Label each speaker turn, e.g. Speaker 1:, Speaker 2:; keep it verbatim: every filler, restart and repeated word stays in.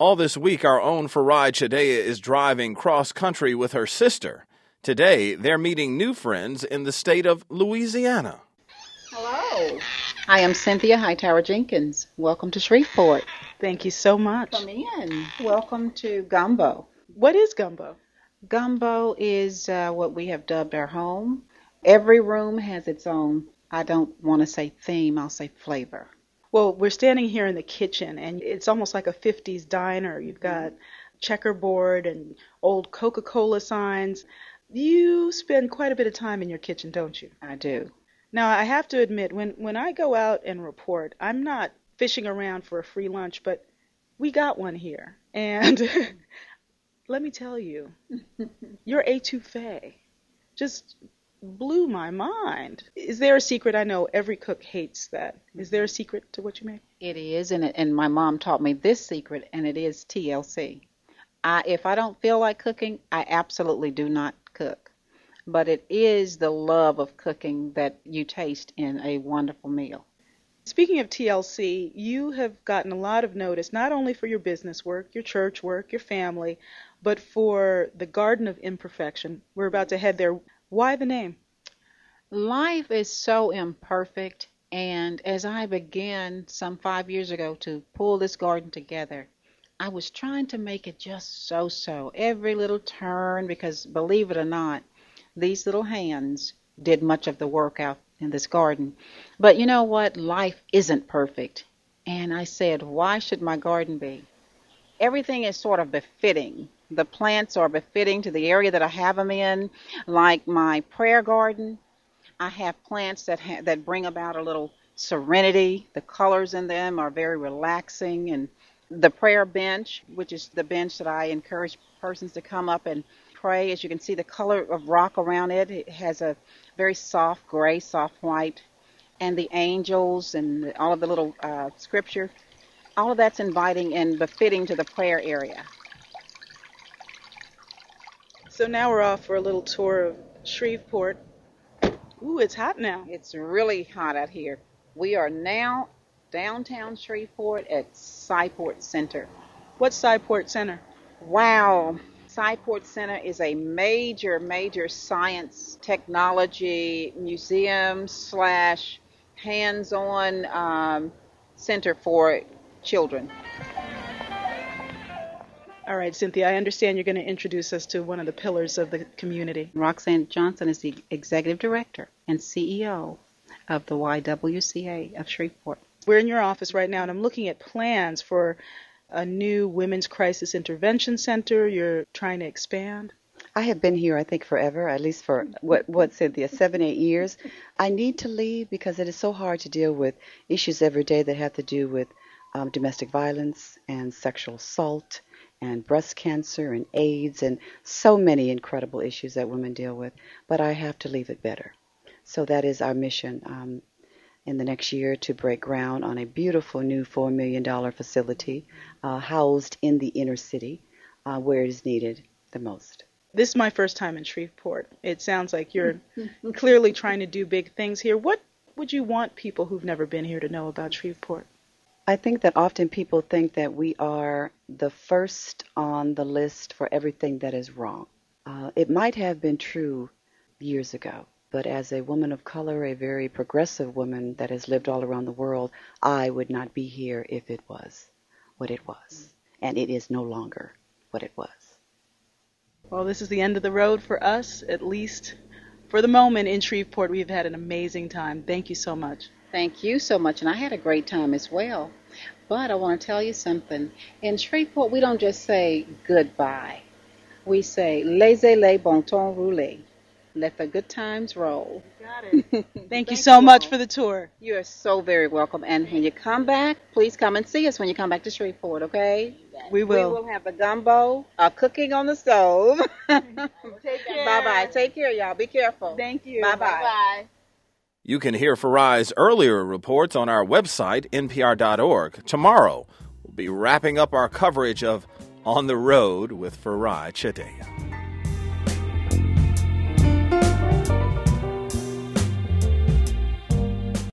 Speaker 1: All this week, our own Farai Chideya is driving cross-country with her sister. Today, they're meeting new friends in the state of Louisiana.
Speaker 2: Hello. I am Cynthia Hightower Jenkins. Welcome to Shreveport.
Speaker 3: Thank you so much.
Speaker 2: Come in. Welcome to Gumbo.
Speaker 3: What is Gumbo?
Speaker 2: Gumbo is uh, what we have dubbed our home. Every room has its own, I don't want to say theme, I'll say flavor.
Speaker 3: Well, we're standing here in the kitchen, and it's almost like a fifties diner. You've got checkerboard and old Coca-Cola signs. You spend quite a bit of time in your kitchen, don't you?
Speaker 2: I do.
Speaker 3: Now, I have to admit, when, when I go out and report, I'm not fishing around for a free lunch, but we got one here. And let me tell you, your etouffee just blew my mind. Is there a secret? I know every cook hates that. Is there a secret to what you make?
Speaker 2: It is, and, it, and my mom taught me this secret, and it is T L C. I, if I don't feel like cooking, I absolutely do not cook. But it is the love of cooking that you taste in a wonderful meal.
Speaker 3: Speaking of T L C, you have gotten a lot of notice, not only for your business work, your church work, your family, but for the Garden of Imperfection. We're about to head there. Why the name?
Speaker 2: Life is so imperfect, and as I began some five years ago to pull this garden together, I was trying to make it just so-so, every little turn, because believe it or not, these little hands did much of the work out in this garden. But you know what? Life isn't perfect. And I said, why should my garden be? Everything is sort of befitting. The plants are befitting to the area that I have them in. Like my prayer garden, I have plants that ha- that bring about a little serenity. The colors in them are very relaxing. And the prayer bench, which is the bench that I encourage persons to come up and pray. As you can see, the color of rock around it, it has a very soft gray, soft white. And the angels and all of the little uh, scripture, all of that's inviting and befitting to the prayer area.
Speaker 3: So now we're off for a little tour of Shreveport. Ooh, it's hot now.
Speaker 2: It's really hot out here. We are now downtown Shreveport at Cyport Center.
Speaker 3: What's Cyport Center?
Speaker 2: Wow. Cyport Center is a major, major science technology museum slash hands-on um, center for children.
Speaker 3: All right, Cynthia, I understand you're going to introduce us to one of the pillars of the community.
Speaker 2: Roxanne Johnson is the executive director and C E O of the Y W C A of Shreveport.
Speaker 3: We're in your office right now, and I'm looking at plans for a new Women's Crisis Intervention Center. You're trying to expand.
Speaker 4: I have been here, I think, forever, at least for, what, what Cynthia, seven, eight years. I need to leave because it is so hard to deal with issues every day that have to do with um, domestic violence and sexual assault and breast cancer and AIDS and so many incredible issues that women deal with. But I have to leave it better. So that is our mission um, in the next year, to break ground on a beautiful new four million dollars facility uh, housed in the inner city uh, where it is needed the most.
Speaker 3: This is my first time in Shreveport. It sounds like you're clearly trying to do big things here. What would you want people who've never been here to know about Shreveport?
Speaker 4: I think that often people think that we are the first on the list for everything that is wrong. Uh, it might have been true years ago, but as a woman of color, a very progressive woman that has lived all around the world, I would not be here if it was what it was. And it is no longer what it was.
Speaker 3: Well, this is the end of the road for us, at least for the moment in Shreveport. We've had an amazing time. Thank you so much.
Speaker 2: Thank you so much, and I had a great time as well. But I want to tell you something. In Shreveport, we don't just say goodbye. We say laissez les bon temps rouler. Let the good times roll.
Speaker 3: Got it. Thank, Thank you so you much all. for the tour.
Speaker 2: You are so very welcome. And when you come back, please come and see us when you come back to Shreveport, okay?
Speaker 3: We will.
Speaker 2: We will have the gumbo, uh, cooking on the stove.
Speaker 3: Take care.
Speaker 2: Bye-bye. Take care, y'all. Be careful.
Speaker 3: Thank you.
Speaker 2: Bye-bye. Bye-bye.
Speaker 1: You can hear Farai's earlier reports on our website, N P R dot org. Tomorrow, we'll be wrapping up our coverage of On the Road with Farai Chideya.